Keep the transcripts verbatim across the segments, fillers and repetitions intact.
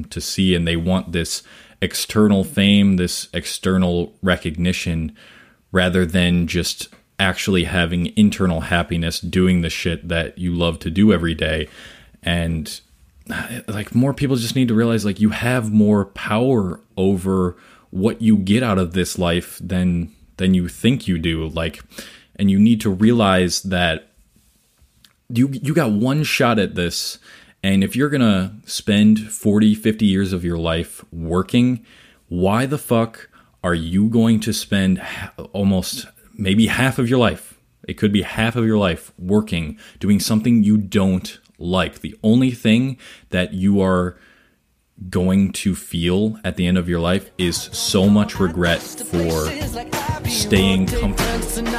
to see, and they want this external fame, this external recognition, rather than just actually having internal happiness doing the shit that you love to do every day. And like, more people just need to realize, like, you have more power over what you get out of this life than than you think you do. Like, and you need to realize that you you got one shot at this, and if you're gonna spend forty, fifty years of your life working, why the fuck are you going to spend almost maybe half of your life, it could be half of your life, working, doing something you don't like? The only thing that you are going to feel at the end of your life is so much regret for staying comfortable.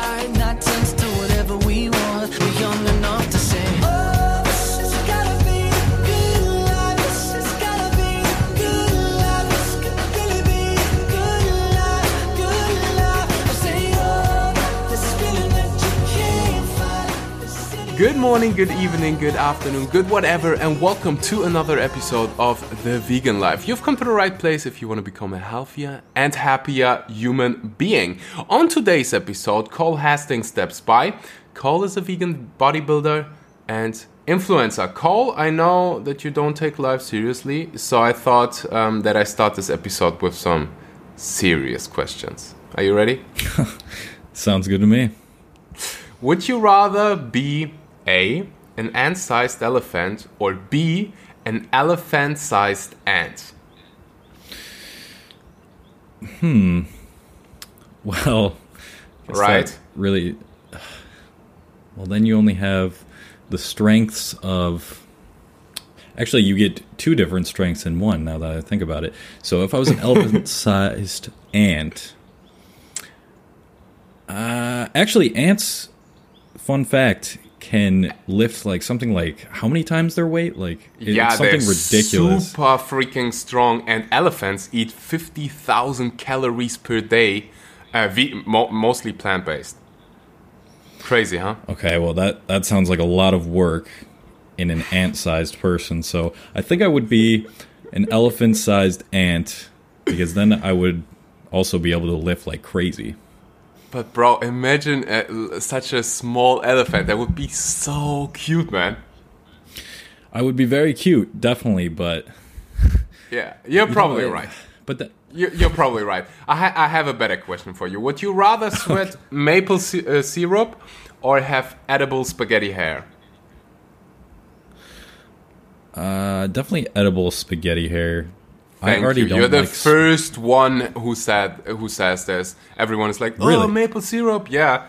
Good morning, good evening, good afternoon, good whatever, and welcome to another episode of The Vegan Life. You've come to the right place if you want to become a healthier and happier human being. On today's episode, Cole Hastings steps by. Cole is a vegan bodybuilder and influencer. Cole, I know that you don't take life seriously, so I thought um, that I start this episode with some serious questions. Are you ready? Sounds good to me. Would you rather be A, an ant-sized elephant, or B, an elephant-sized ant? Hmm. Well, right. Really. Well, then you only have the strengths of. Actually, you get two different strengths in one. Now that I think about it, so if I was an elephant-sized ant, uh, actually, ants. Fun fact. Can lift like something like how many times their weight? Like it's yeah, something they're ridiculous. Super freaking strong. And elephants eat fifty thousand calories per day, uh, ve- mo- mostly plant based. Crazy, huh? Okay, well that that sounds like a lot of work in an ant-sized person. So I think I would be an elephant-sized ant because then I would also be able to lift like crazy. But bro, imagine uh, such a small elephant. That would be so cute, man. I would be very cute, definitely, but... Yeah, you're you probably know, right. But the- you're, you're probably right. I, ha- I have a better question for you. Would you rather sweat maple si- uh, syrup or have edible spaghetti hair? Uh, definitely edible spaghetti hair. Thank I already you. don't You're the like first one who said who says this. Everyone is like, "Oh, really? maple syrup, yeah."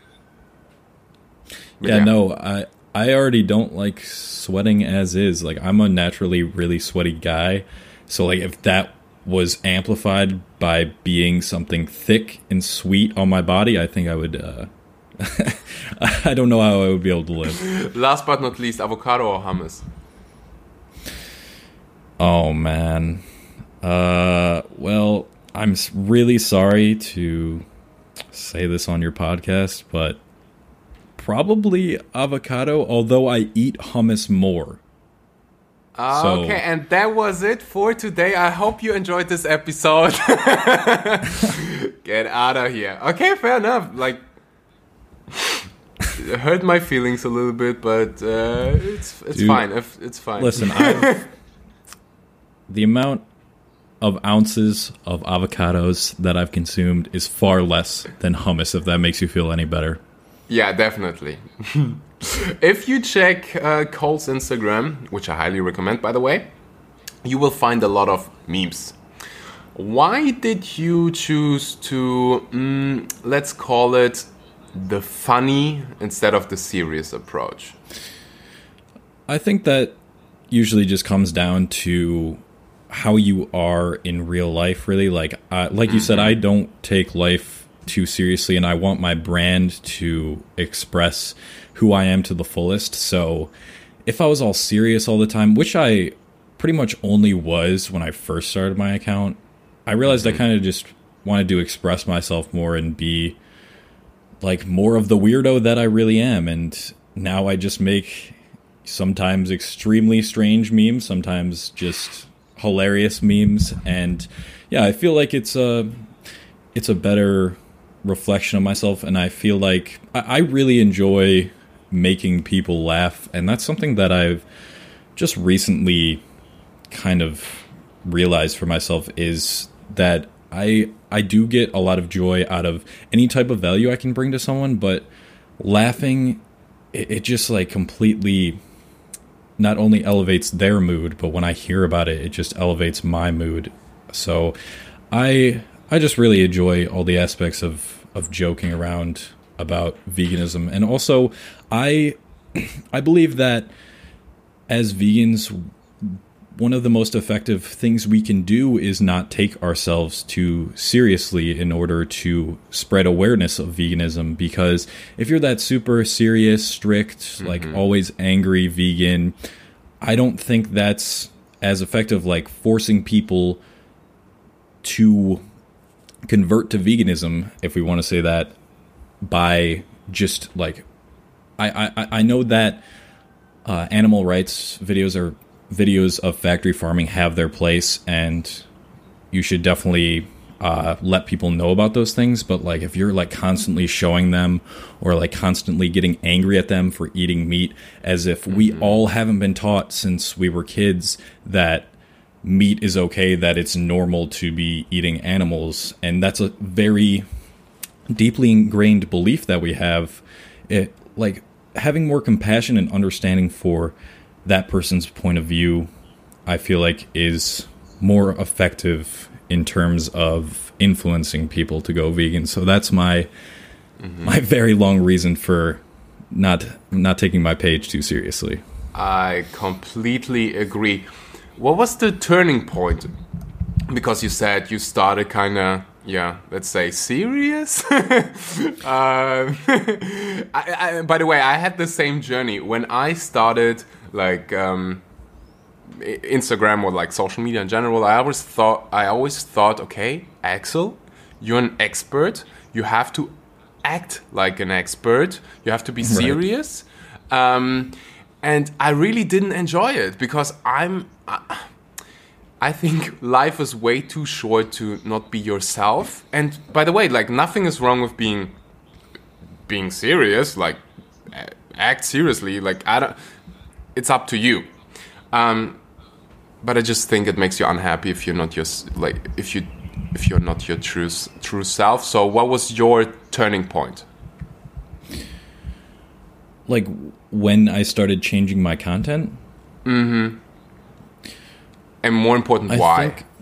Yeah, yeah, no, I I already don't like sweating as is. Like, I'm a naturally really sweaty guy, so like if that was amplified by being something thick and sweet on my body, I think I would. Uh, I don't know how I would be able to live. Last but not least, avocado or hummus? Oh man. Uh, well, I'm really sorry to say this on your podcast, but probably avocado, although I eat hummus more. Uh, so, okay, and that was it for today. I hope you enjoyed this episode. Get out of here. Okay, fair enough. Like, it hurt my feelings a little bit, but uh, it's it's dude, fine. It's fine. Listen, I've, the amount of ounces of avocados that I've consumed is far less than hummus, if that makes you feel any better. Yeah, definitely. If you check uh, Cole's Instagram, which I highly recommend, by the way, you will find a lot of memes. Why did you choose to, mm, let's call it, the funny instead of the serious approach? I think that usually just comes down to how you are in real life, really. Like uh, like you mm-hmm. said, I don't take life too seriously, and I want my brand to express who I am to the fullest. So if I was all serious all the time, which I pretty much only was when I first started my account, I realized mm-hmm. I kind of just wanted to express myself more and be like more of the weirdo that I really am. And now I just make sometimes extremely strange memes, sometimes just hilarious memes, and yeah, I feel like it's a it's a better reflection of myself, and I feel like I, I really enjoy making people laugh, and that's something that I've just recently kind of realized for myself, is that I I do get a lot of joy out of any type of value I can bring to someone, but laughing, it, it just like completely not only elevates their mood, but when I hear about it, it just elevates my mood. So I I just really enjoy all the aspects of, of joking around about veganism. And also, I I believe that as vegans, one of the most effective things we can do is not take ourselves too seriously in order to spread awareness of veganism. Because if you're that super serious, strict, mm-hmm. like always angry vegan, I don't think that's as effective, like forcing people to convert to veganism, if we want to say that, by just like, I, I, I know that uh, animal rights videos are videos of factory farming have their place, and you should definitely uh, let people know about those things. But like, if you're like constantly showing them or like constantly getting angry at them for eating meat, as if mm-hmm. we all haven't been taught since we were kids that meat is okay, that it's normal to be eating animals, and that's a very deeply ingrained belief that we have. It like having more compassion and understanding for that person's point of view, I feel like is more effective in terms of influencing people to go vegan. So that's my mm-hmm. my very long reason for not not taking my page too seriously. I completely agree. What was the turning point? Because you said you started kind of, yeah, let's say serious. uh, I, I, by the way, I had the same journey when I started like um, Instagram or like social media in general. I always thought, I always thought, okay, Axel, you're an expert. You have to act like an expert. You have to be serious. Right. Um, and I really didn't enjoy it because I'm. I, I think life is way too short to not be yourself. And by the way, like nothing is wrong with being being serious. Like act seriously. Like I don't. It's up to you. Um, but I just think it makes you unhappy if you're not your like if you if you're not your true true self. So what was your turning point? Like when I started changing my content. Mm-hmm. And more important, why? I think,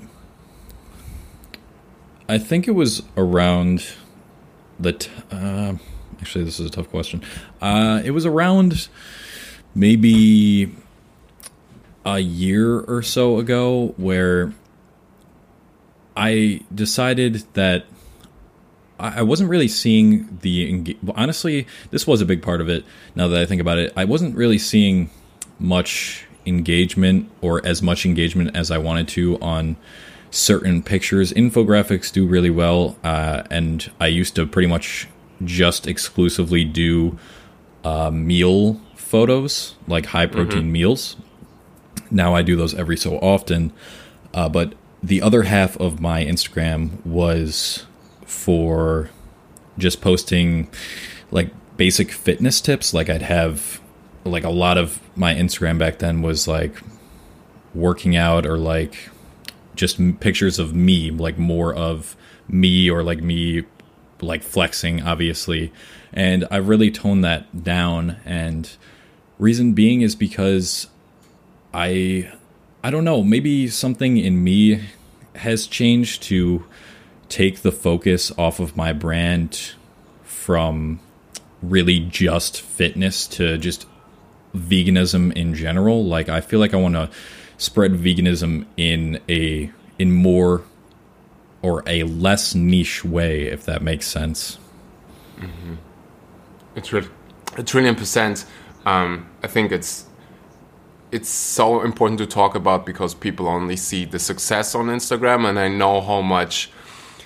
I think it was around the... T- uh, actually, this is a tough question. Uh, it was around maybe a year or so ago where I decided that I wasn't really seeing the... Enga- well, honestly, this was a big part of it, now that I think about it. I wasn't really seeing much engagement or as much engagement as I wanted to on certain pictures. Infographics do really well, uh, and I used to pretty much just exclusively do uh, meal photos, like high protein mm-hmm. meals. Now I do those every so often, uh, but the other half of my Instagram was for just posting like basic fitness tips. Like I'd have like a lot of my Instagram back then was like working out or like just pictures of me, like more of me or like me like flexing, obviously. And I've really toned that down. And reason being is because I, I don't know, maybe something in me has changed to take the focus off of my brand from really just fitness to just veganism in general. Like I feel like I want to spread veganism in a in more or a less niche way, if that makes sense. Mm-hmm. It's really a trillion percent. Um, I think it's it's so important to talk about because people only see the success on Instagram, and I know how much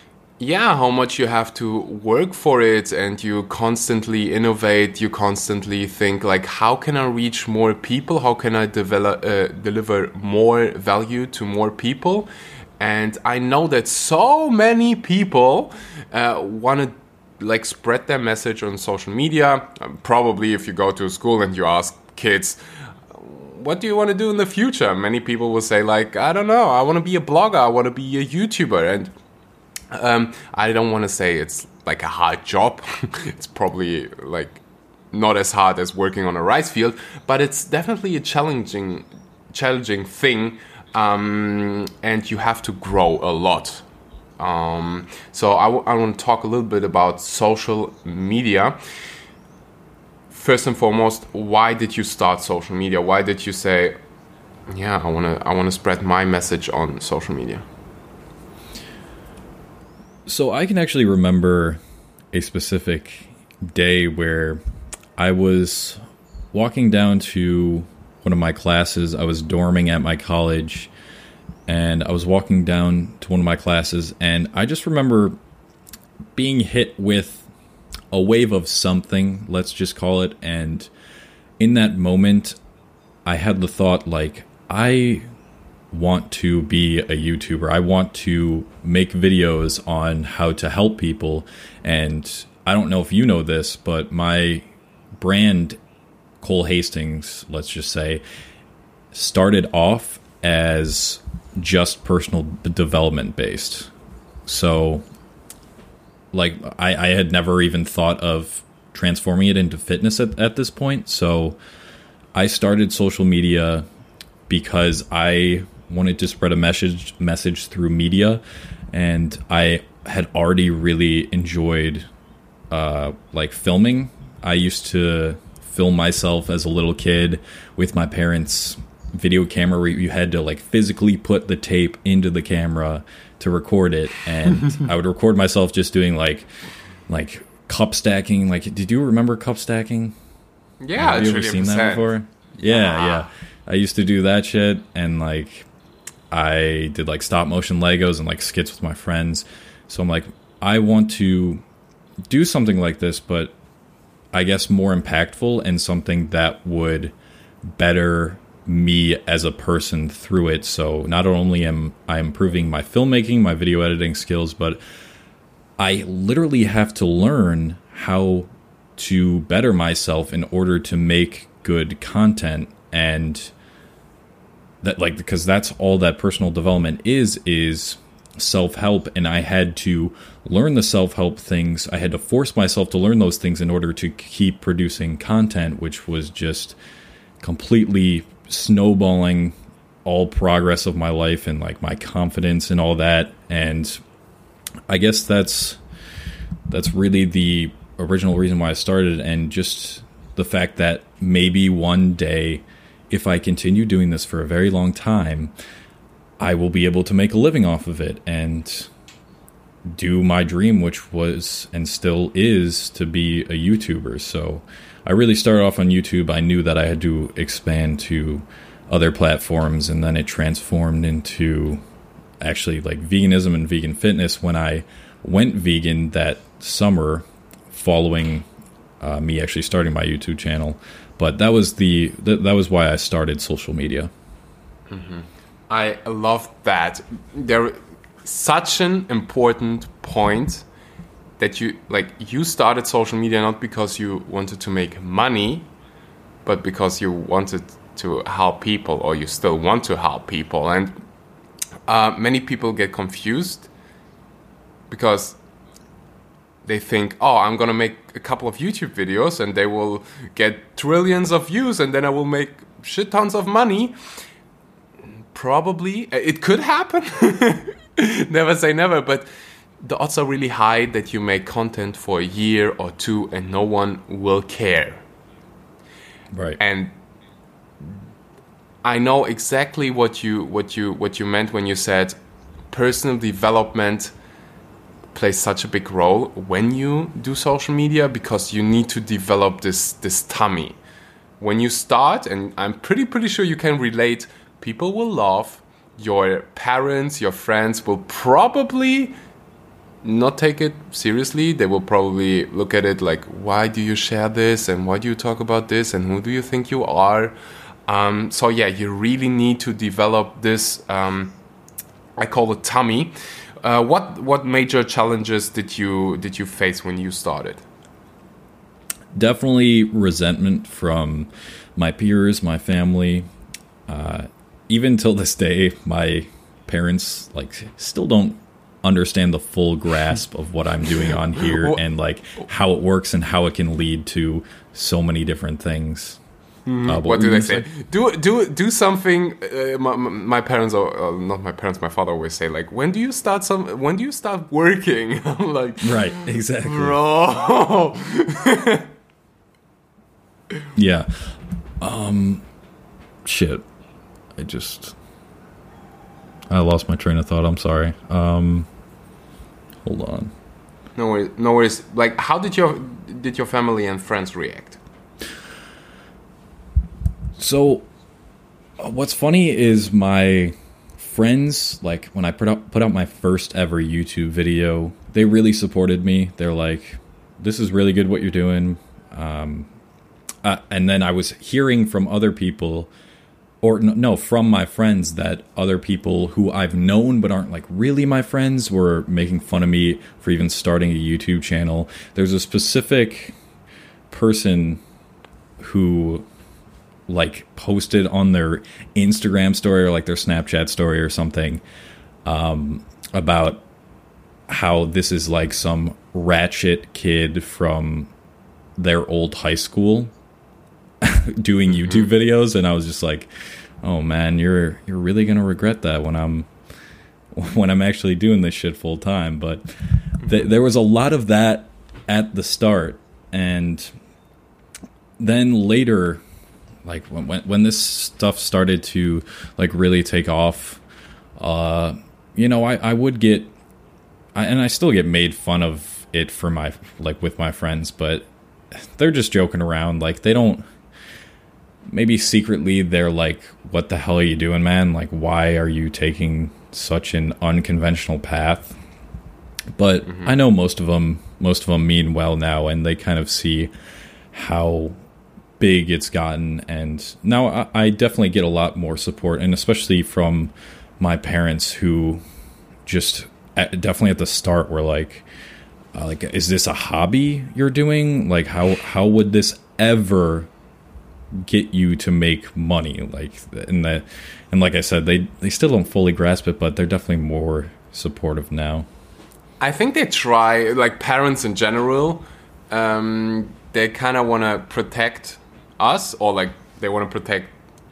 yeah, how much you have to work for it, and you constantly innovate, you constantly think like, how can I reach more people? How can I develop, uh, deliver more value to more people? And I know that so many people uh, want to like spread their message on social media. Um, probably if you go to a school and you ask kids, what do you want to do in the future? Many people will say like, I don't know, I want to be a blogger, I want to be a YouTuber. And um, I don't want to say it's like a hard job. It's probably like not as hard as working on a rice field, but it's definitely a challenging, challenging thing. Um, and you have to grow a lot. Um, so I, w- I want to talk a little bit about social media. First and foremost, why did you start social media? Why did you say, yeah, I want to I want to spread my message on social media? So I can actually remember a specific day where I was walking down to one of my classes. I was dorming at my college, and I was walking down to one of my classes, and I just remember being hit with a wave of something, let's just call it. And in that moment, I had the thought, like, I want to be a YouTuber. I want to make videos on how to help people. And I don't know if you know this, but my brand, Cole Hastings, let's just say, started off as just personal development based. So like I, I had never even thought of transforming it into fitness at, at this point. So I started social media because I wanted to spread a message message through media, and I had already really enjoyed uh, like filming. I used to film myself as a little kid with my parents' video camera, where you had to like physically put the tape into the camera to record it, and I would record myself just doing like like cup stacking. Like, did you remember cup stacking? Yeah, have you ever seen that before? Yeah, yeah, yeah. I used to do that shit, and like I did like stop motion Legos and like skits with my friends. So I'm like, I want to do something like this, but I guess more impactful and something that would better me as a person through it. So not only am I improving my filmmaking, my video editing skills, but I literally have to learn how to better myself in order to make good content. And that, like, because that's all that personal development is, is self-help. And I had to learn the self-help things. I had to force myself to learn those things in order to keep producing content, which was just completely snowballing all progress of my life and like my confidence and all that. And I guess that's that's really the original reason why I started, and just the fact that maybe one day, if I continue doing this for a very long time, I will be able to make a living off of it and do my dream, which was and still is to be a YouTuber. So I really started off on YouTube. I knew that I had to expand to other platforms, and then it transformed into actually like veganism and vegan fitness when I went vegan that summer following uh, me actually starting my YouTube channel. But that was the th- that was why I started social media. Mm-hmm. I love that. There, such an important point that you like. You started social media not because you wanted to make money, but because you wanted to help people, or you still want to help people. And uh, many people get confused because they think, oh, I'm going to make a couple of YouTube videos and they will get trillions of views and then I will make shit tons of money. Probably. It could happen. Never say never. But the odds are really high that you make content for a year or two and no one will care. Right. And I know exactly what you what you what you meant when you said personal development plays such a big role when you do social media, because you need to develop this this tummy. When you start, and I'm pretty pretty sure you can relate, people will laugh, your parents, your friends will probably not take it seriously. They will probably look at it like, why do you share this, and why do you talk about this, and who do you think you are? Um, so yeah, you really need to develop this, um, I call it tummy. Uh, what what major challenges did you did you face when you started? Definitely resentment from my peers, my family. Uh, even till this day, my parents like still don't understand the full grasp of what I'm doing on here and like how it works and how it can lead to so many different things. Mm-hmm. Uh, what do they say? say? Do do do something. Uh, my, my parents, or uh, not my parents, my father always say like, when do you start some? When do you start working? I'm like, right, exactly, bro. Yeah. Um. Shit. I just. I lost my train of thought. I'm sorry. Um. Hold on. No worries. No worries. Like, how did your did your family and friends react? So, uh, what's funny is my friends, like, when I put out, put out my first ever YouTube video, they really supported me. They're like, this is really good what you're doing. Um, uh, and then I was hearing from other people, or no, no, from my friends, that other people who I've known but aren't, like, really my friends were making fun of me for even starting a YouTube channel. There's a specific person who like posted on their Instagram story or like their Snapchat story or something um, about how this is like some ratchet kid from their old high school doing YouTube videos, and I was just like, oh man, you're you're really gonna regret that when I'm when I'm actually doing this shit full time. But th- there was a lot of that at the start, and then later, like when, when when this stuff started to like really take off, uh, you know, I, I would get, I, and I still get made fun of it for my, like with my friends, but they're just joking around. Like they don't, maybe secretly they're like, what the hell are you doing, man? Like, why are you taking such an unconventional path? But mm-hmm. I know most of them, most of them mean well now, and they kind of see how big it's gotten, and now I, I definitely get a lot more support, and especially from my parents, who just at, definitely at the start were like, uh, like, is this a hobby you're doing? Like, how how would this ever get you to make money? Like, and that, and like I said, they they still don't fully grasp it, but they're definitely more supportive now. I think they try, like parents in general, um, they kind of want to protect us, or like they want to protect,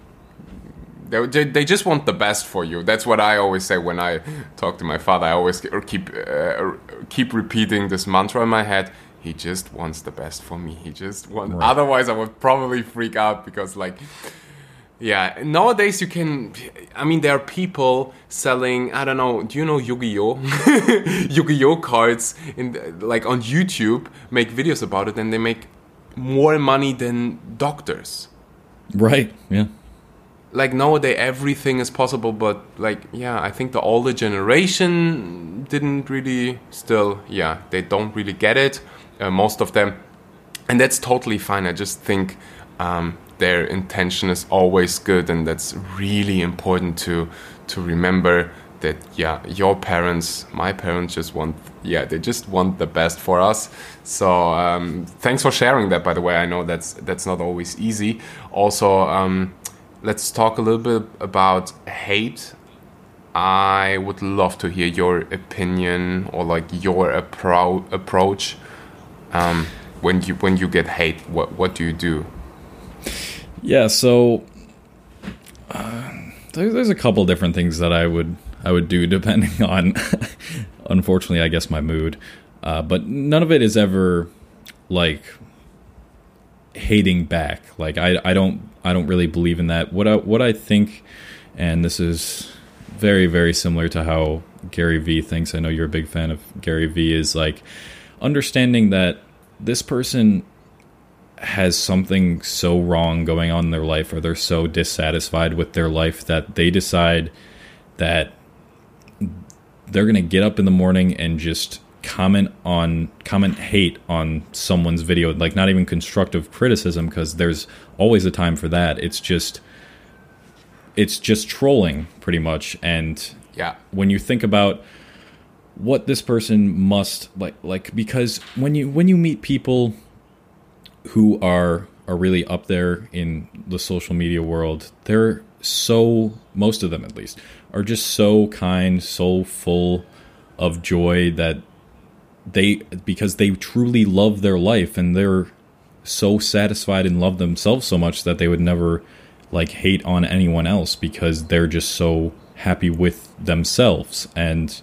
they, they just want the best for you. That's what I always say when I talk to my father. I always keep uh, keep repeating this mantra in my head: he just wants the best for me. He just wants, right. Otherwise I would probably freak out, because like, yeah, nowadays you can, I mean, there are people selling, I don't know, do you know Yu-Gi-Oh? Yu-Gi-Oh cards in, like on YouTube, make videos about it, and they make more money than doctors. Right, yeah. Like nowadays everything is possible, but like, yeah, I think the older generation didn't really still, yeah, they don't really get it, uh, most of them. And that's totally fine. I just think um, their intention is always good, and that's really important to to remember that, yeah, your parents, my parents just want, yeah, they just want the best for us. So um, thanks for sharing that, by the way. I know that's that's not always easy. Also, um, let's talk a little bit about hate. I would love to hear your opinion, or like your appro- approach um, when you when you get hate. What what do you do? Yeah, so uh, there, there's a couple different things that I would I would do depending on, unfortunately, I guess my mood. Uh, but none of it is ever like hating back. Like I, I don't I don't really believe in that. What I, what I think, and this is very, very similar to how Gary Vee thinks. I know you're a big fan of Gary Vee, is like understanding that this person has something so wrong going on in their life, or they're so dissatisfied with their life that they decide that they're going to get up in the morning and just comment on comment hate on someone's video, like not even constructive criticism, because there's always a time for that. It's just it's just trolling pretty much. And yeah, when you think about what this person must like like because when you when you meet people who are are really up there in the social media world, they're so, most of them at least, are just so kind, so full of joy, that they, because they truly love their life, and they're so satisfied and love themselves so much that they would never like hate on anyone else, because they're just so happy with themselves. And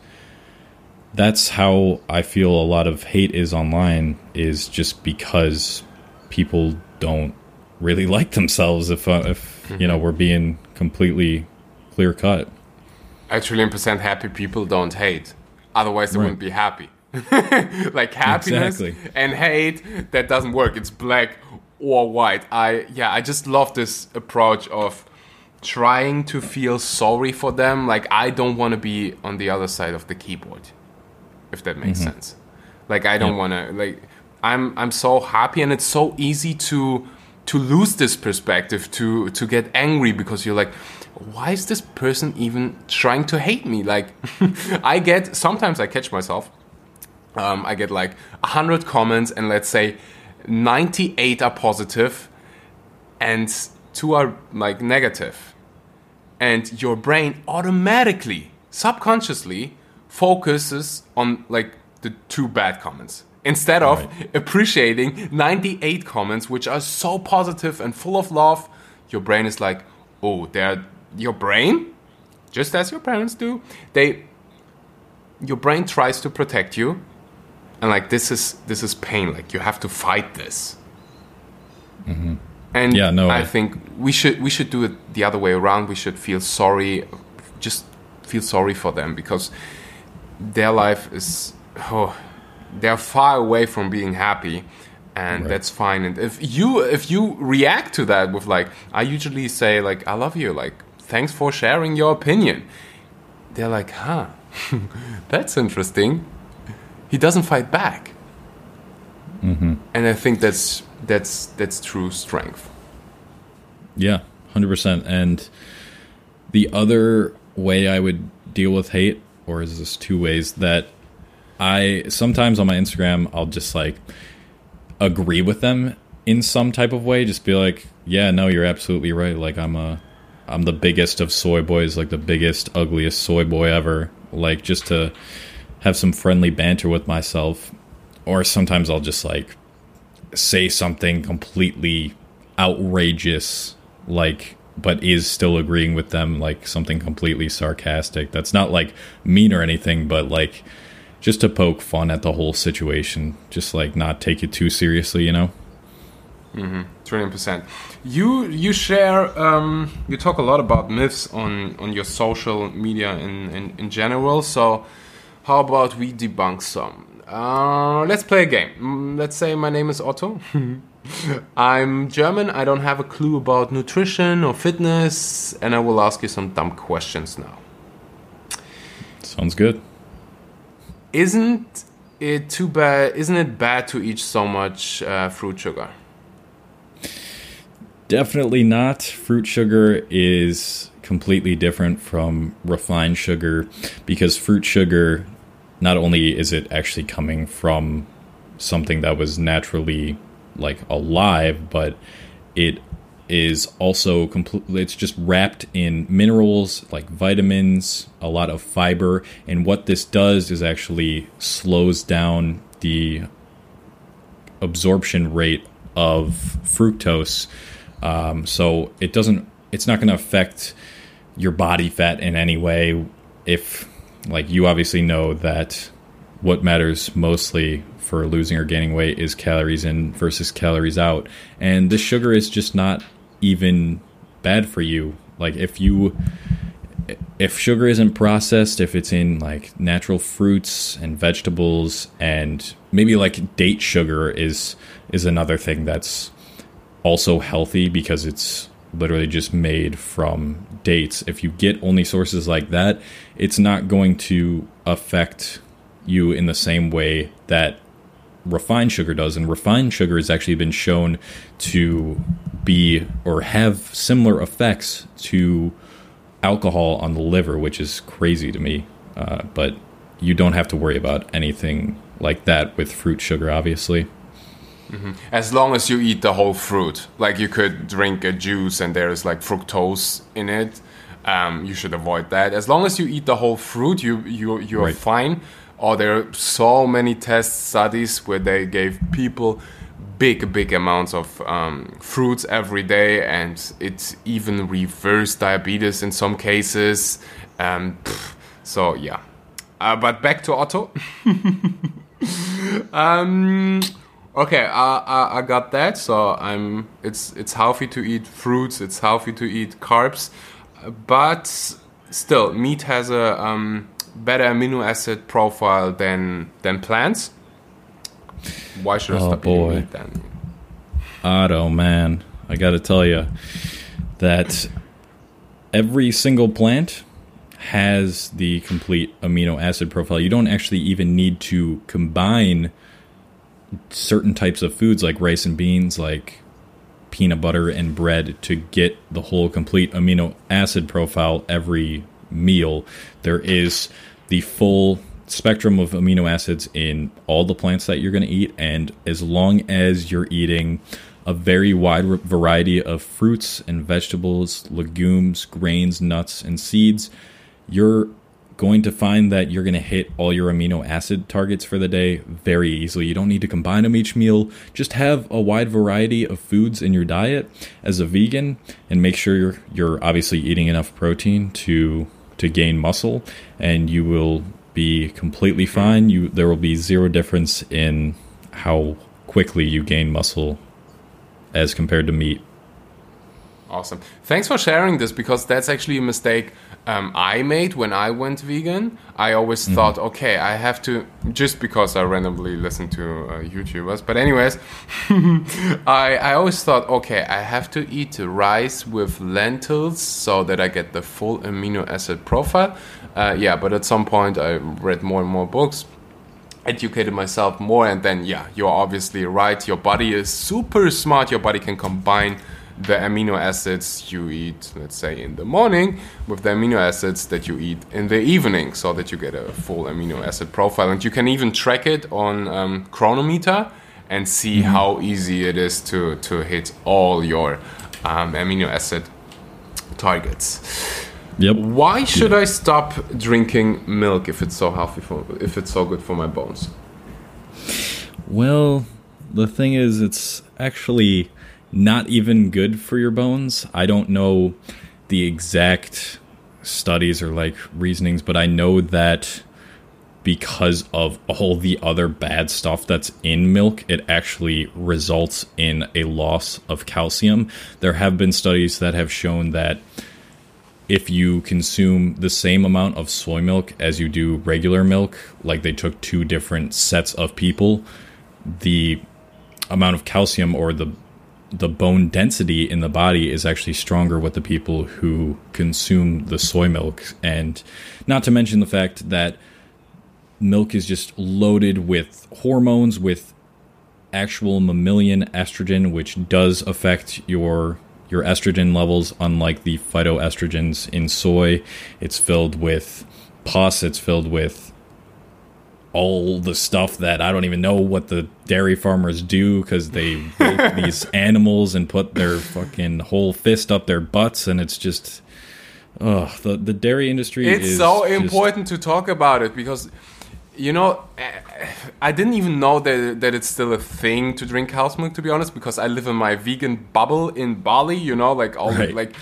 that's how I feel a lot of hate is online, is just because people don't really like themselves, if uh, if mm-hmm. you know, we're being completely clear cut. A trillion percent happy people don't hate, otherwise they right. wouldn't be happy. Like happiness exactly. and hate, that doesn't work. It's black or white. I yeah I just love this approach of trying to feel sorry for them. Like, I don't want to be on the other side of the keyboard, if that makes mm-hmm. sense. Like, I don't yeah. want to, like, I'm I'm so happy, and it's so easy to to lose this perspective, to to get angry, because you're like, why is this person even trying to hate me? Like, I get, sometimes I catch myself, um, I get like one hundred comments, and let's say ninety-eight are positive and two are like negative. And your brain automatically, subconsciously focuses on like the two bad comments, instead of right. appreciating ninety-eight comments, which are so positive and full of love. Your brain is like, oh, they're, your brain, just as your parents do, they, your brain tries to protect you. And like, this is, this is pain. Like, you have to fight this. Mm-hmm. And yeah, no, I I think we should, we should do it the other way around. We should feel sorry, just feel sorry for them, because their life is, oh, they're far away from being happy, and right. that's fine. And if you if you react to that with like, I usually say like, I love you, like, thanks for sharing your opinion. They're like, huh, that's interesting. He doesn't fight back. Mm-hmm. And I think that's that's that's true strength. Yeah, one hundred percent. And the other way I would deal with hate, or is this two ways, that I sometimes on my Instagram, I'll just like agree with them in some type of way. Just be like, yeah, no, you're absolutely right. Like, I'm a, I'm the biggest of soy boys, like the biggest, ugliest soy boy ever. Like, just to have some friendly banter with myself. Or sometimes I'll just like say something completely outrageous, like, but is still agreeing with them, like something completely sarcastic. That's not like mean or anything, but like, just to poke fun at the whole situation, just like not take it too seriously, you know? Mm-hmm. twenty percent. You you share, um, you talk a lot about myths on, on your social media in, in, in general, so how about we debunk some? Uh, let's play a game. Let's say my name is Otto. I'm German, I don't have a clue about nutrition or fitness, and I will ask you some dumb questions now. Sounds good. Isn't it too bad? Isn't it bad to eat so much uh, fruit sugar? Definitely not. Fruit sugar is completely different from refined sugar, because fruit sugar, not only is it actually coming from something that was naturally like alive, but it is also completely, it's just wrapped in minerals like vitamins, a lot of fiber, and what this does is actually slows down the absorption rate of fructose. Um, so it doesn't, it's not going to affect your body fat in any way. If, like, you obviously know that what matters mostly for losing or gaining weight is calories in versus calories out, and this sugar is just not even bad for you. Like, if you if sugar isn't processed, if it's in like natural fruits and vegetables, and maybe like date sugar is is another thing that's also healthy, because it's literally just made from dates. If you get only sources like that, it's not going to affect you in the same way that refined sugar does. And refined sugar has actually been shown to be or have similar effects to alcohol on the liver, which is crazy to me. Uh, but you don't have to worry about anything like that with fruit sugar, obviously. Mm-hmm. As long as you eat the whole fruit, like you could drink a juice and there's like fructose in it, um, you should avoid that. As long as you eat the whole fruit, you you you're right. fine. Or there are so many test studies where they gave people big, big amounts of um, fruits every day, and it even reversed diabetes in some cases. Um, so yeah, uh, but back to Otto. um, okay, I, I I got that. So I'm. It's it's healthy to eat fruits. It's healthy to eat carbs, but still, meat has a um, better amino acid profile than than plants. Why should I oh, stop boy. eating meat then? Otto, man, I got to tell you that every single plant has the complete amino acid profile. You don't actually even need to combine certain types of foods like rice and beans, like peanut butter and bread, to get the whole complete amino acid profile every meal. There is the full spectrum of amino acids in all the plants that you're going to eat, and as long as you're eating a very wide variety of fruits and vegetables, legumes, grains, nuts, and seeds, you're going to find that you're going to hit all your amino acid targets for the day very easily. You don't need to combine them each meal. Just have a wide variety of foods in your diet as a vegan, and make sure you're you're obviously eating enough protein to to gain muscle, and you will be completely fine. You there will be zero difference in how quickly you gain muscle as compared to meat. Awesome. Thanks for sharing this, because that's actually a mistake um, I made when I went vegan. I always mm-hmm. thought, okay, I have to, just because I randomly listen to uh, YouTubers. But anyways, I, I always thought, okay, I have to eat rice with lentils so that I get the full amino acid profile. Uh, yeah, but at some point I read more and more books, educated myself more, and then, yeah, you're obviously right. Your body is super smart. Your body can combine the amino acids you eat, let's say, in the morning with the amino acids that you eat in the evening, so that you get a full amino acid profile. And you can even track it on um, Chronometer and see mm-hmm. how easy it is to, to hit all your um, amino acid targets. Yep. Why should I stop drinking milk if it's so healthy for, if it's so good for my bones? Well, the thing is, it's actually not even good for your bones. I don't know the exact studies or like reasonings, but I know that because of all the other bad stuff that's in milk, it actually results in a loss of calcium. There have been studies that have shown that if you consume the same amount of soy milk as you do regular milk, like they took two different sets of people, the amount of calcium or the the bone density in the body is actually stronger with the people who consume the soy milk. And not to mention the fact that milk is just loaded with hormones, with actual mammalian estrogen, which does affect your your estrogen levels, unlike the phytoestrogens in soy. It's filled with pus, it's filled with all the stuff that I don't even know what the dairy farmers do, because they milk these animals and put their fucking whole fist up their butts, and it's just, oh, the the dairy industry it's is so just important to talk about it, because, you know, I didn't even know that that it's still a thing to drink cow's milk, to be honest, because I live in my vegan bubble in Bali, you know, like all right. the, like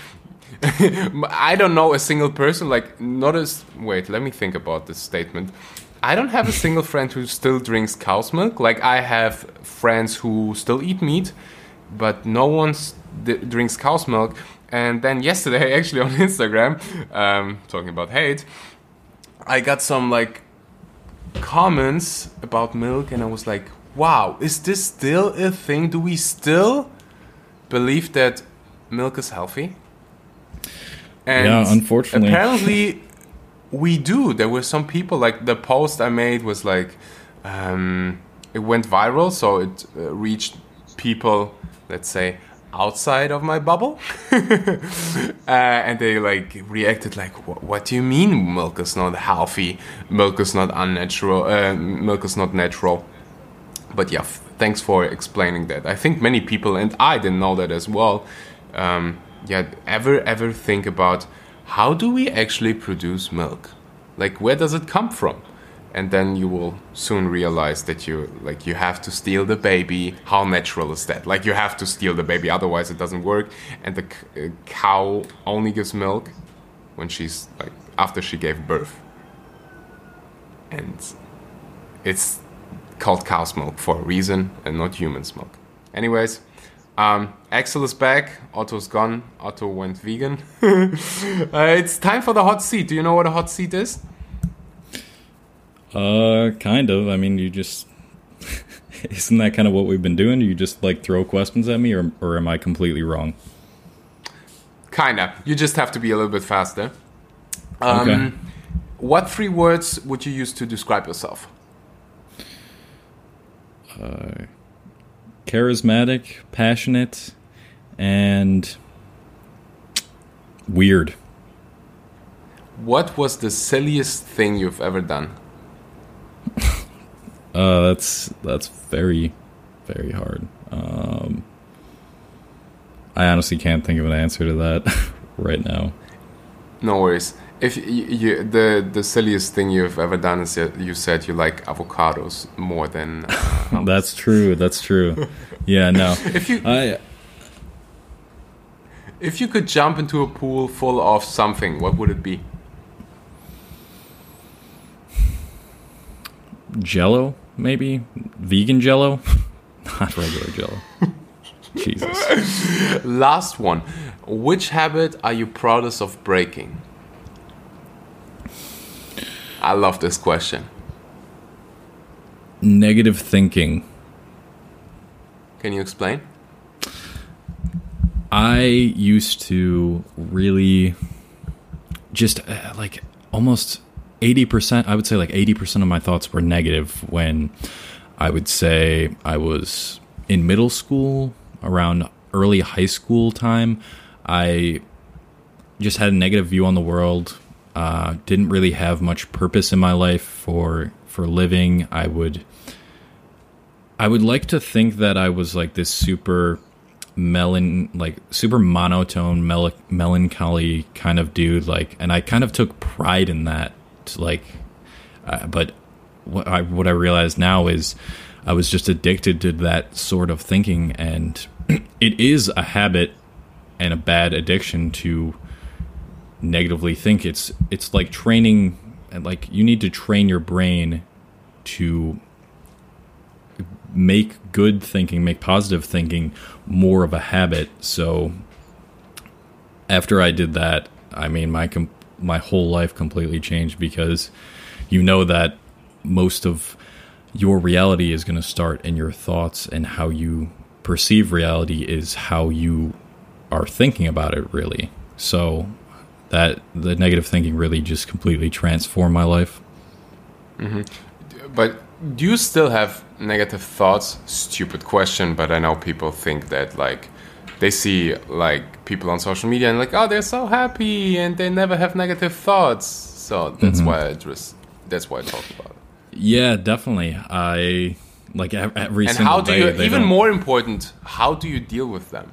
I don't know a single person, like not as wait, let me think about this statement. I don't have a single friend who still drinks cow's milk. Like, I have friends who still eat meat, but no one d- drinks cow's milk. And then yesterday, actually on Instagram, um, talking about hate, I got some like comments about milk, and I was like, wow, is this still a thing? Do we still believe that milk is healthy? And yeah, unfortunately. apparently we do. There were some people, like the post I made was like, um, it went viral, so it uh, reached people, let's say, outside of my bubble. uh, and they like reacted like, what do you mean milk is not healthy? Milk is not unnatural. Uh, milk is not natural. But yeah, f- thanks for explaining that. I think many people, and I didn't know that as well, um, yeah, ever, ever think about how do we actually produce milk? Like, where does it come from? And then you will soon realize that you like you have to steal the baby. How natural is that? Like, you have to steal the baby, otherwise it doesn't work. And the c- uh, cow only gives milk when she's like after she gave birth, and it's called cow's milk for a reason and not human's milk. Anyways, um, Axel is back. Otto's gone. Otto went vegan. uh, it's time for the hot seat. Do you know what a hot seat is? Uh, kind of. I mean, you just... Isn't that kind of what we've been doing? Do you just, like, throw questions at me, or, or am I completely wrong? Kinda. You just have to be a little bit faster. Um, okay. What three words would you use to describe yourself? Uh, charismatic, passionate, and weird. What was the silliest thing you've ever done? Uh, that's that's very, very hard. Um, I honestly can't think of an answer to that right now. No worries. If you, you, the the silliest thing you've ever done is that you said you like avocados more than. Uh, That's true. That's true. Yeah. No. if you I if you could jump into a pool full of something, what would it be? Jello, maybe vegan Jello, not regular Jello. Jesus. Last one. Which habit are you proudest of breaking? I love this question. Negative thinking. Can you explain? I used to really just uh, like almost eighty percent, I would say like eighty percent of my thoughts were negative when I would say I was in middle school, around early high school time. I just had a negative view on the world. Uh, didn't really have much purpose in my life for for living. I would I would like to think that I was like this super melon, like super monotone, mel- melancholy kind of dude. Like, and I kind of took pride in that. Like, uh, but what I what I realize now is I was just addicted to that sort of thinking, and it is a habit and a bad addiction to negatively think. It's it's like training, and like you need to train your brain to make good thinking, make positive thinking more of a habit. So after I did that, I mean, my com- my whole life completely changed, because you know that most of your reality is going to start in your thoughts, and how you perceive reality is how you are thinking about it, really. So that the negative thinking really just completely transformed my life. Mm-hmm. But do you still have negative thoughts? Stupid question, but I know people think that, like, they see like people on social media and like, oh, they're so happy and they never have negative thoughts. So that's mm-hmm. why I just that's why I talk about it. Yeah, definitely. I like every and single how do day, you they even don't... more important, how do you deal with them?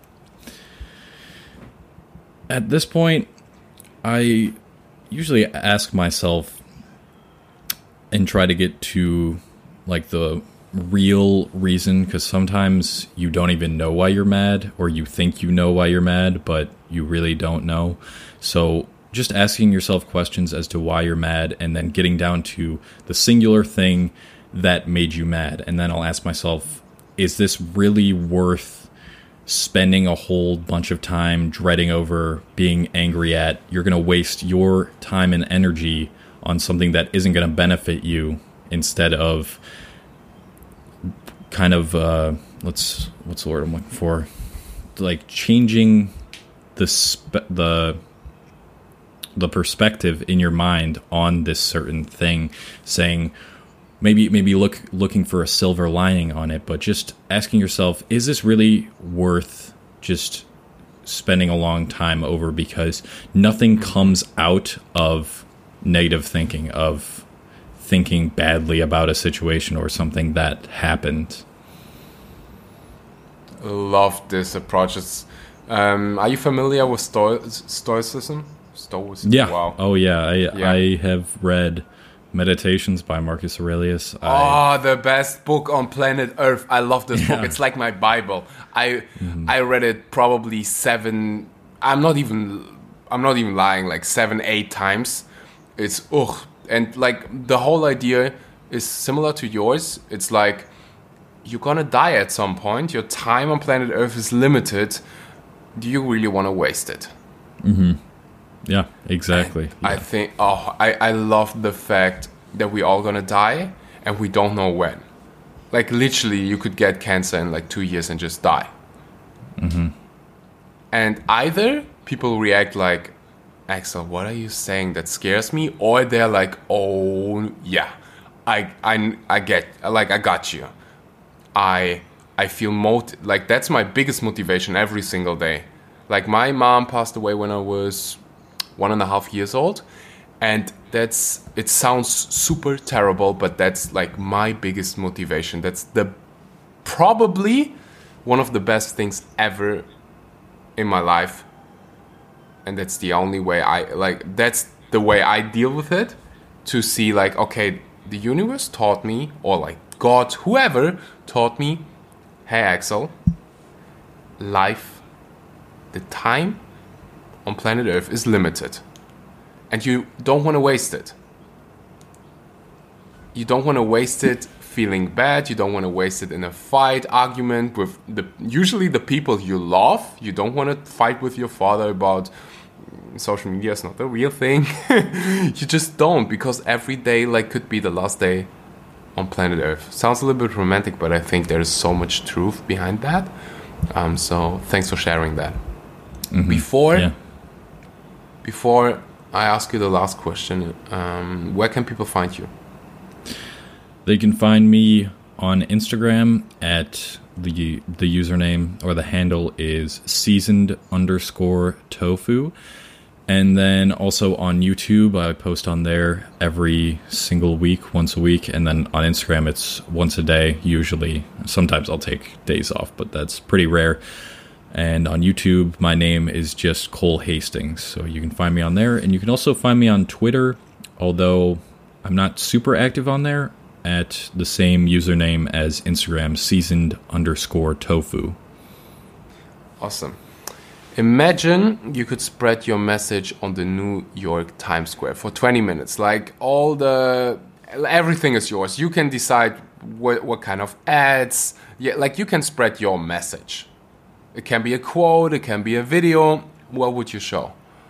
At this point, I usually ask myself and try to get to like the real reason, because sometimes you don't even know why you're mad, or you think you know why you're mad, but you really don't know. So just asking yourself questions as to why you're mad, and then getting down to the singular thing that made you mad. And then I'll ask myself, is this really worth spending a whole bunch of time dreading over, being angry at? You're going to waste your time and energy on something that isn't going to benefit you, instead of kind of uh, let's what's the word I'm looking for? Like changing the spe- the the perspective in your mind on this certain thing, saying maybe maybe look looking for a silver lining on it, but just asking yourself, is this really worth just spending a long time over? Because nothing comes out of negative thinking, of thinking badly about a situation or something that happened. Love this approach. It's, um, are you familiar with Sto- Stoicism? Stoicism? Yeah. Wow. Oh, yeah. I, Yeah. I have read Meditations by Marcus Aurelius. I, Oh, the best book on planet Earth. I love this Yeah. book. It's like my Bible. I I read it probably seven. I'm not even. I'm not even lying. Like seven, eight times. It's ugh. And like the whole idea is similar to yours. It's like you're gonna die at some point. Your time on planet Earth is limited. Do you really want to waste it? yeah, exactly. I Yeah. think. Oh, I I love the fact that we all gonna die and we don't know when. Like literally, you could get cancer in like two years and just die. Mm-hmm. And either people react like, Axel, what are you saying? That scares me. Or they're like, oh yeah, I I I get like I got you. I I feel mot like that's my biggest motivation every single day. Like my mom passed away when I was one and a half years old, and that's it sounds super terrible, but that's like my biggest motivation. That's the probably one of the best things ever in my life. And that's the only way I like that's the way I deal with it, to see like, okay, the universe taught me, or like God, whoever taught me, hey Axel, life, the time on planet Earth is limited and you don't want to waste it. You don't want to waste it feeling bad. You don't want to waste it in a fight, argument with the usually the people you love. You don't want to fight with your father about social media is not the real thing. You just don't, because every day like could be the last day on planet Earth. Sounds a little bit romantic, but I think there's so much truth behind that. Um, so thanks for sharing that. Mm-hmm. Before, Yeah. before I ask you the last question, um, where can people find you? They can find me on Instagram at the the username or the handle is seasoned underscore tofu. And then also on YouTube, I post on there every single week, once a week. And then on Instagram, it's once a day, usually. Sometimes I'll take days off, but that's pretty rare. And on YouTube, my name is just Cole Hastings. So you can find me on there. And you can also find me on Twitter, although I'm not super active on there, at the same username as Instagram, seasoned underscore tofu. Awesome. Imagine you could spread your message on the New York Times Square for twenty minutes. Like all the, everything is yours. You can decide what, what kind of ads, yeah, like you can spread your message. It can be a quote, it can be a video. What would you show?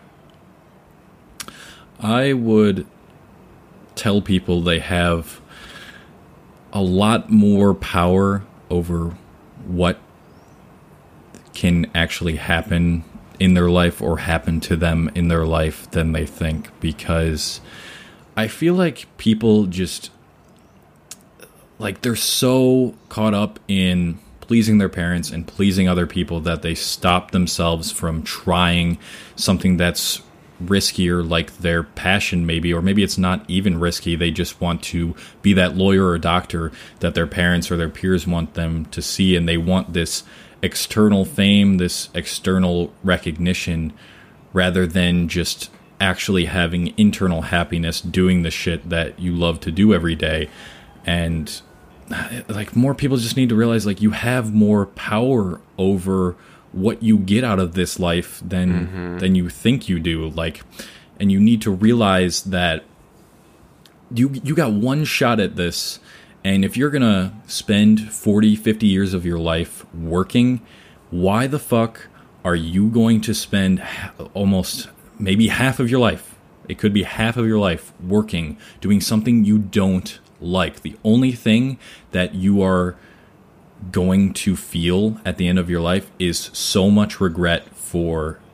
I would tell people they have a lot more power over what can actually happen in their life or happen to them in their life than they think, because I feel like people just like they're so caught up in pleasing their parents and pleasing other people that they stop themselves from trying something that's riskier, like their passion maybe, or maybe it's not even risky. They just want to be that lawyer or doctor that their parents or their peers want them to see, and they want this external fame, this external recognition, rather than just actually having internal happiness doing the shit that you love to do every day. And like more people just need to realize like you have more power over what you get out of this life than mm-hmm. than you think you do. Like, and you need to realize that you you got one shot at this, and if you're gonna spend forty, fifty years of your life working, why the fuck are you going to spend almost maybe half of your life, it could be half of your life, working, doing something you don't like? The only thing that you are going to feel at the end of your life is so much regret for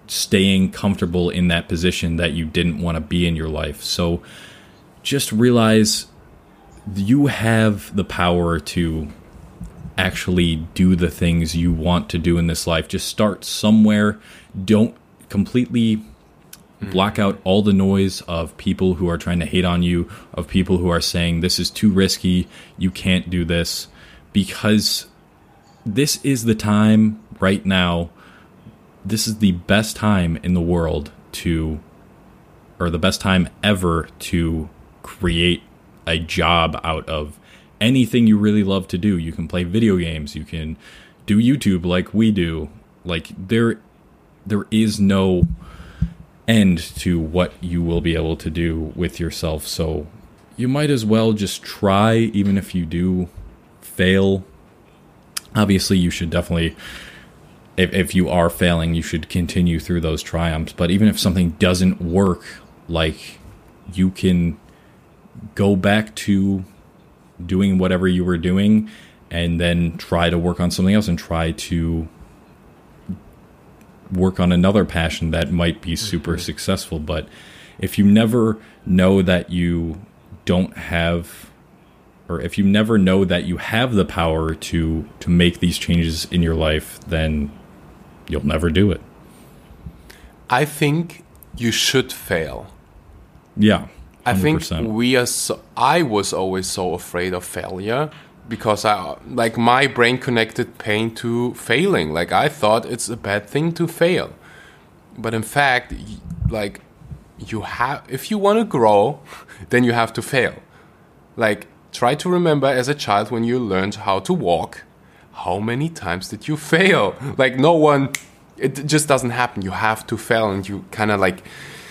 staying comfortable in that position that you didn't want to be in your life. So just realize you have the power to actually do the things you want to do in this life. Just start somewhere. Don't completely block out all the noise of people who are trying to hate on you, of people who are saying this is too risky, you can't do this, because this is the time right now. This is the best time in the world to, or the best time ever to create a job out of anything you really love to do. You can play video games, you can do YouTube like we do. Like there there is no end to what you will be able to do with yourself. So you might as well just try, even if you do fail. Obviously, you should definitely, if, if you are failing, you should continue through those triumphs. But even if something doesn't work, like, you can go back to doing whatever you were doing and then try to work on something else and try to work on another passion that might be super mm-hmm. successful. But if you never know that you don't have, or if you never know that you have the power to to make these changes in your life, then you'll never do it. I think you should fail. Yeah, one hundred percent. I think we are so, I was always so afraid of failure, because I, like, my brain connected pain to failing. Like, I thought it's a bad thing to fail. But in fact, like, you have, if you want to grow, then you have to fail. Like, try to remember as a child when you learned how to walk, how many times did you fail? Like, no one, it just doesn't happen. You have to fail, and you kind of like,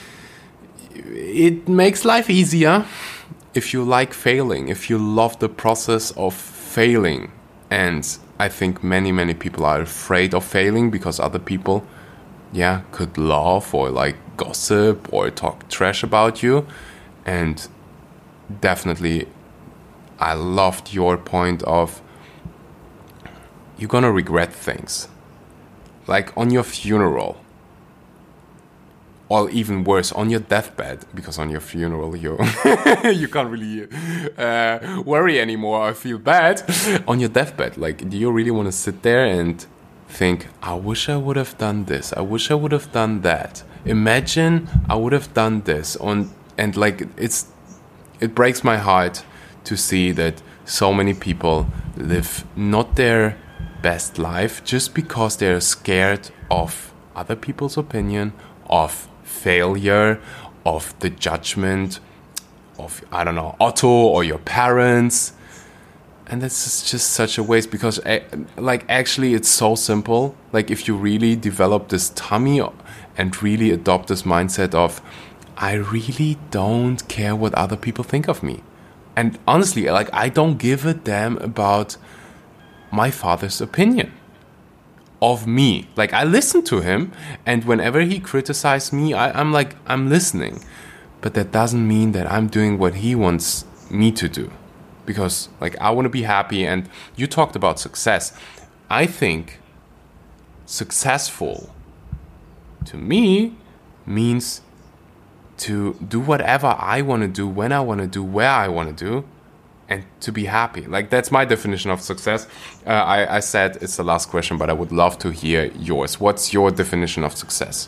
it makes life easier if you like failing, if you love the process of failing. And I think many, many people are afraid of failing because other people, yeah, could laugh or like gossip or talk trash about you. And definitely, I loved your point of, you're gonna regret things. Like on your funeral. Or even worse, on your deathbed, because on your funeral you you can't really uh, worry anymore or feel bad. On your deathbed, like, do you really want to sit there and think, I wish I would have done this, I wish I would have done that, imagine I would have done this, on and like, it's it breaks my heart to see that so many people live not their best life just because they're scared of other people's opinion, of failure, of the judgment of, I don't know, Otto or your parents. And that's just such a waste, because like, actually it's so simple. Like, if you really develop this tummy and really adopt this mindset of, I really don't care what other people think of me. And honestly, like, I don't give a damn about my father's opinion of me. Like, I listen to him, and whenever he criticizes me, I, I'm like, I'm listening. But that doesn't mean that I'm doing what he wants me to do. Because, like, I want to be happy. And you talked about success. I think successful, to me, means to do whatever I want to do, when I want to do, where I want to do, and to be happy. Like, that's my definition of success. Uh, I, I said it's the last question, but I would love to hear yours. What's your definition of success?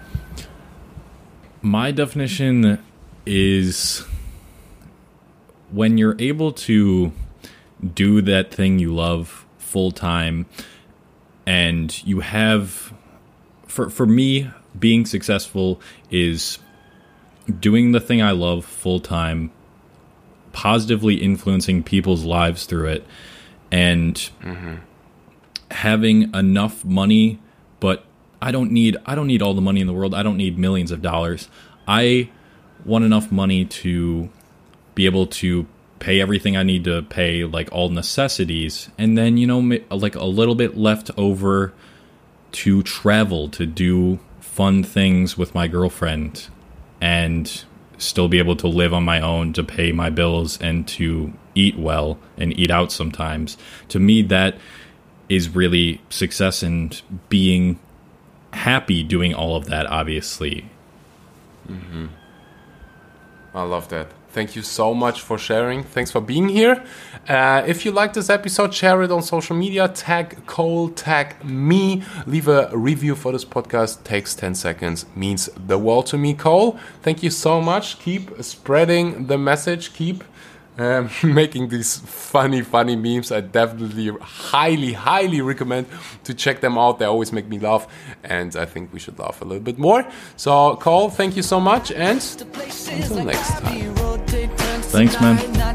My definition is when you're able to do that thing you love full time, and you have, for for me, being successful is doing the thing I love full time, positively influencing people's lives through it, and mm-hmm. having enough money. But I don't need I don't need all the money in the world. I don't need millions of dollars. I want enough money to be able to pay everything I need to pay, like all necessities, and then, you know, like a little bit left over to travel, to do fun things with my girlfriend, and still be able to live on my own, to pay my bills, and to eat well and eat out sometimes. To me, that is really success, and being happy doing all of that, obviously. Mm-hmm. I love that. Thank you so much for sharing. Thanks for being here. Uh, if you like this episode, share it on social media. Tag Cole, tag me. Leave a review for this podcast. Takes ten seconds. Means the world to me, Cole. Thank you so much. Keep spreading the message. Keep um, making these funny, funny memes. I definitely highly, highly recommend to check them out. They always make me laugh. And I think we should laugh a little bit more. So, Cole, thank you so much. And until next time. Thanks, man.